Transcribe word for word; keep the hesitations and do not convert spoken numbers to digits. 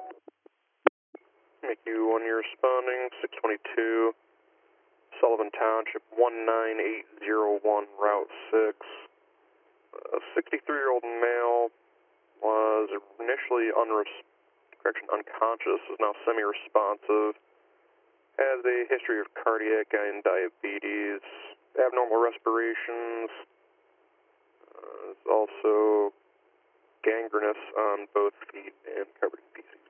Make you one year responding, six twenty-two, Sullivan Township, one nine eight zero one, Route six. A sixty-three-year-old male was initially unres- correction, unconscious, is now semi-responsive, has a history of cardiac and diabetes, abnormal respirations, uh, is also gangrenous on both feet and covered in feces.